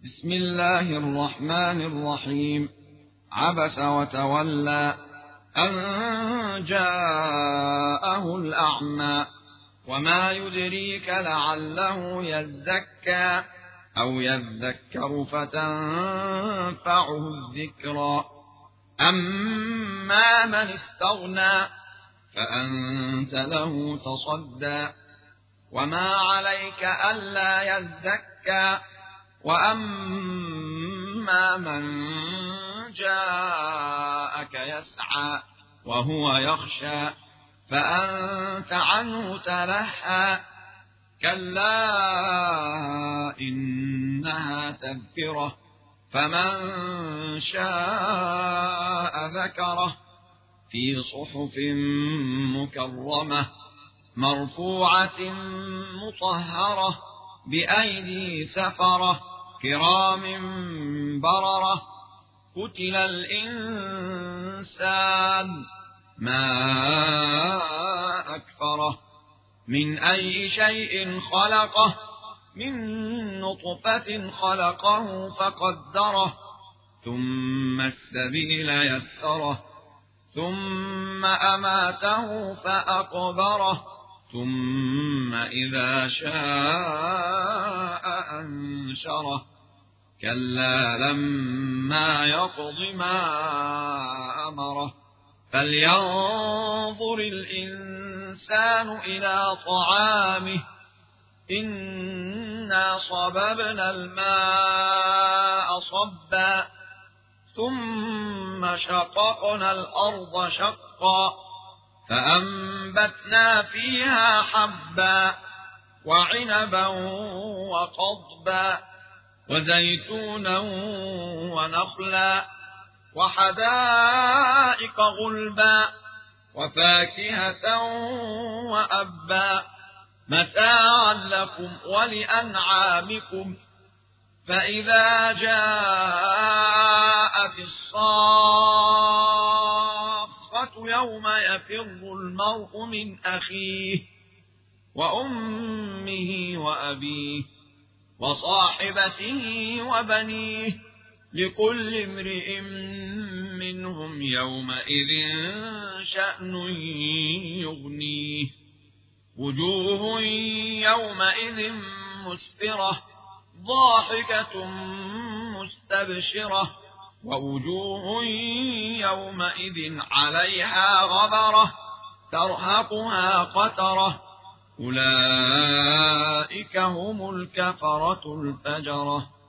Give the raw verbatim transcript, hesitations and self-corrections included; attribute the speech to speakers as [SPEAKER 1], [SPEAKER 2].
[SPEAKER 1] بسم الله الرحمن الرحيم. عبس وتولى أن جاءه الأعمى وما يدريك لعله يزكى أو يذكر فتنفعه الذكرى. أما من استغنى فأنت له تصدى وما عليك ألا يزكى. وأما من جاءك يسعى وهو يخشى فأنت عنه تلهى. كلا إنها تذكرة فمن شاء ذكره في صحف مكرمة مرفوعة مطهرة بأيدي سفرة كرام بررة. قتل الإنسان ما أكفره من أي شيء خلقه من نطفة خلقه فقدره ثم السبيل يسره ثم أماته فأقبره ثم إذا شاء أنشره. كلا لما يقض ما أمره فلينظر الإنسان إلى طعامه إنا صببنا الماء صبا ثم شققنا الأرض شقا فأنبتنا فيها حبا وعنبا وقضبا وزيتونا ونخلا وحدائق غلبا وفاكهة وأبا متاعا لكم ولأنعامكم. فإذا جاءت الصاخة يوم يفر المرء من أخيه وأمه وأبيه وصاحبته وبنيه لكل امرئ منهم يومئذ شأن يغنيه. وجوه يومئذ مسفرة ضاحكة مستبشرة ووجوه يومئذ عليها غبرة ترهقها قترة أولئك هم الكفرة الفجرة.